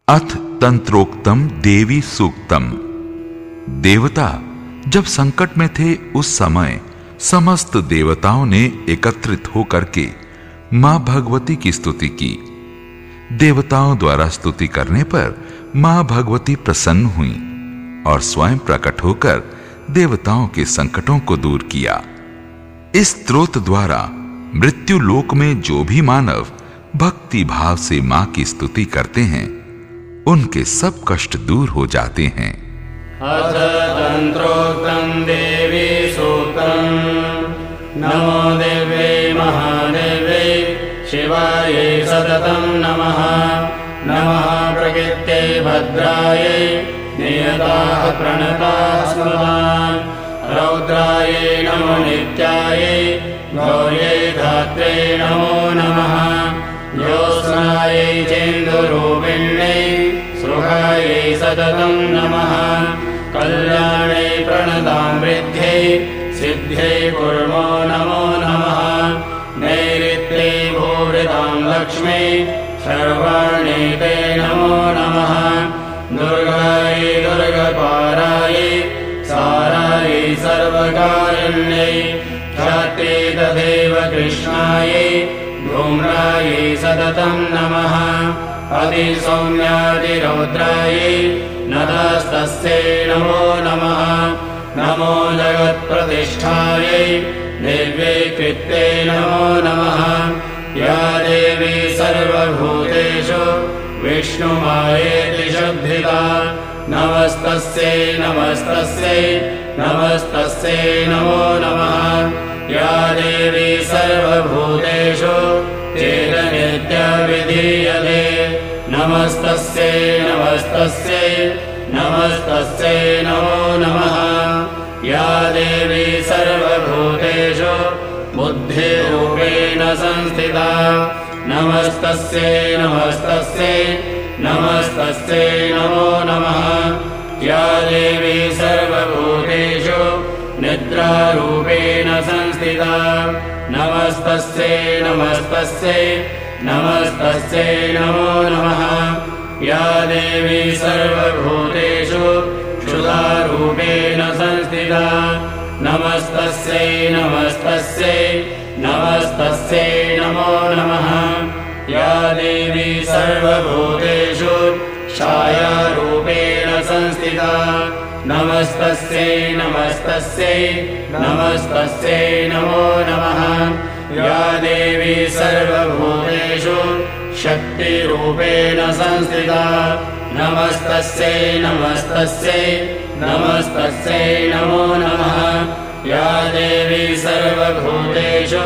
अथ तंत्रोक्तम देवी सूक्तम। देवता जब संकट में थे उस समय समस्त देवताओं ने एकत्रित होकर के मां भगवती की स्तुति की। देवताओं द्वारा स्तुति करने पर मां भगवती प्रसन्न हुई और स्वयं प्रकट होकर देवताओं के संकटों को दूर किया। इस स्तोत्र द्वारा मृत्यु लोक में जो भी मानव भक्ति भाव से मां की स्तुति करते हैं उनके सब कष्ट दूर हो जाते हैं। अथ तंत्रोक्तम देवी सूक्तम। नमो देव्यै महादेव्यै शिवायै सततं नमः। नमः प्रकृत्यै भद्रायै नियताः प्रणताः स्मृताः। रौद्रायै नमो नित्यायै गौर्यै धात्र्यै नमो नमः। ज्योत्स्नायै चेन्दुरूपिण्यै सुखायै सततं नमः। कल्याणै प्रणतां वृद्ध्यै सिद्ध्यै कुर्मो नमो नमः। नैऋत्यै भूभृतां लक्ष्मै सर्वाण्यै ते नमो नमः। दुर्गायै दुर्गपारायै सारायै सर्वकारिण्यै क्षात्रे तथैव कृष्णायै धूम्रायै सततं नमः। अतिसौम्यातिरौद्रायै नतस्तस्यै नमो नमः। नमो जगत्प्रतिष्ठायै दिव्यै कृत्यै नमो नमः। या देवी सर्वभूतेषु विष्णुमायेति शुद्धिता नमस्तस्यै नमस्तस्यै नमस्तस्यै नमो नमः। या देवी सर्वभूतेषु चेतनित्यविधीयते नमस्तस्यै नमस्तस्यै नमस्तस्यै नमो नमः। या देवी सर्वभूतेषु बुद्धिरूपेण संस्थिता नमस्तस्यै नमस्तस्यै नमस्तस्यै नमो नमः। या देवी सर्वभूतेषु निद्रारूपेण संस्थिता नमस्तस्यै नमस्तस्यै नमस्तस्यै नमो नमः। या देवी सर्वभूतेषु क्षुधारूपेण संस्थिता नमस्तस्यै नमस्तस्यै नमस्तस्यै नमो नमः। या देवी सर्वभूतेषु छायारूपेण संस्थिता नमस्तस्यै नमस्तस्यै नमस्तस्यै नमो नमः। या देवी सर्वभूतेषु शक्तिरूपेण संस्थिता नमस्तस्यै नमस्तस्यै नमस्तस्यै नमो नमः। या देवी सर्वभूतेषु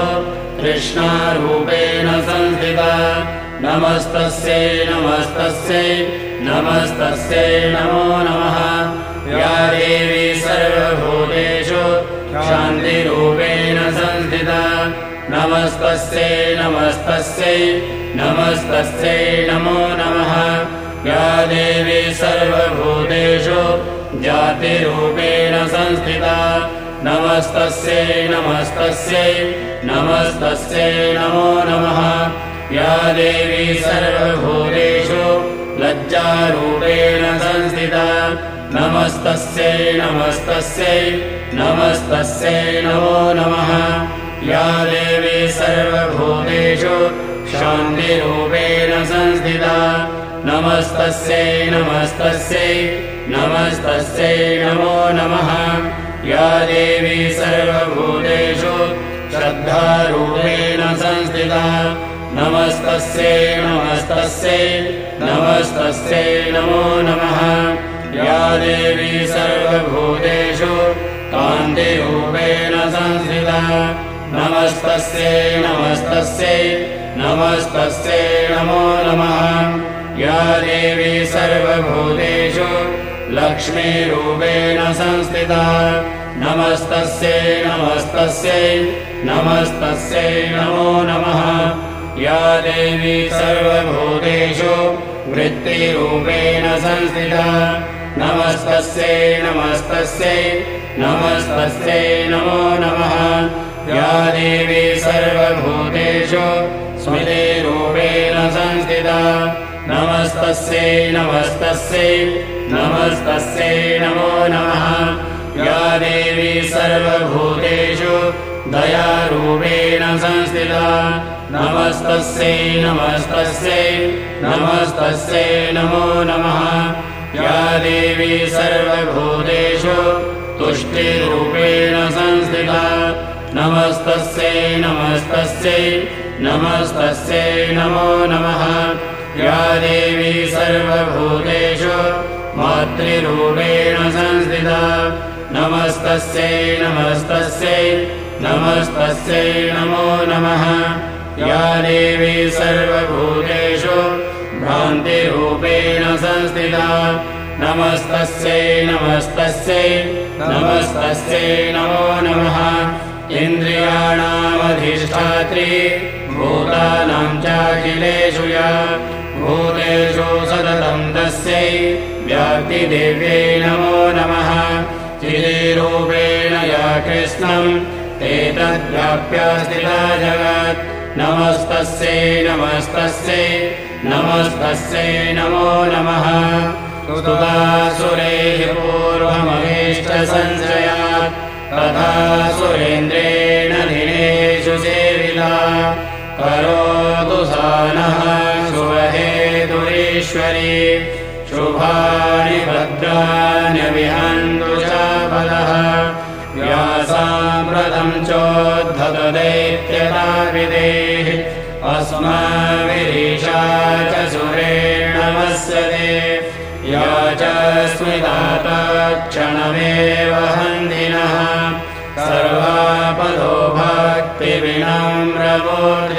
कृष्णारूपेण संस्थिता नमस्तस्यै नमस्तस्यै नमस्तस्यै नमो नमः। या देवी सर्वभूतेषु शान्तिरूपेण संस्थिता नमस्तस्यै नमस्तस्यै नमस्तस्यै नमो नमः। या देवी सर्वभूतेषु जातिरूपेण संस्थिता नमस्तस्यै नमस्तस्यै नमस्तस्यै नमो नमः। या देवी सर्वभूतेषु लज्जारूपेण संस्थिता नमस्तस्यै नमस्तस्यै नमस्तस्यै नमो नमः। या देवी सर्वभूतेषु शान्तिरूपेण संस्थिता नमस्तस्यै नमस्तस्यै नमस्तस्यै नमो नमः। या देवी सर्वभूतेषु श्रद्धारूपेण संस्थिता नमस्तस्यै नमस्तस्यै नमस्तस्यै नमो नमः। या देवी सर्वभूतेषु कान्तिरूपेण संस्थिता नमस्तस्यै नमस्तस्यै नमस्तस्यै नमो नमः। या देवी सर्वभूतेषु लक्ष्मीरूपेण संस्थिता नमस्तस्यै नमस्तस्यै नमस्तस्यै नमो नमः। या देवी सर्वभूतेषु वृत्तिरूपेण संस्थिता नमस्तस्यै नमस्तस्यै नमस्तस्यै नमो नमः। या देवी सर्वभूतेषु स्मृतिरूपेण संस्थिता नमस्तस्यै नमस्तस्यै नमस्तस्यै नमो नमः। या देवी सर्वभूतेषु दयारूपेण संस्थिता नमस्तस्यै नमस्तस्यै नमस्तस्यै नमो नमः। या देवी सर्वभूतेषु तुष्टिरूपेण संस्थिता नमस्तस्यै नमस्तस्यै नमस्तस्यै नमो नमः। या देवी सर्वभूतेषु मातृरूपेण संस्थिता नमस्तस्यै नमस्तस्यै नमस्तस्यै नमो नमः। या देवी सर्वभूतेषु भ्रान्तिरूपेण संस्थिता नमस्तस्यै नमस्तस्यै नमस्तस्यै नमो नमः। इन्द्रियाणामधिष्ठात्री भूतानां चाखिलेषु या भूतेषु सततं तस्यै व्याप्तिदेव्यै नमो नमः। चिदेरूपेण या कृष्णम् एतद्व्याप्य स्थिता जगत् नमस्तस्यै नमस्तस्यै नमस्तस्यै नमो नमः। स्तुतासुरैः पूर्वमभीष्टसंशयात् तथा सुरेन्द्रेण दिनेषु सेविता करोतु सा नः शुभहेतुरीश्वरी। शुभानि भद्राणि विहन्तु चापदः व्यासामृतं चोद्धतदैत्यताविदेः अस्माभिरीशा च सुरेण वस्यते। या च स्मिता क्षणमेव हन्दिनः सर्वापदो भक्तिविनम्रमूर्तिः।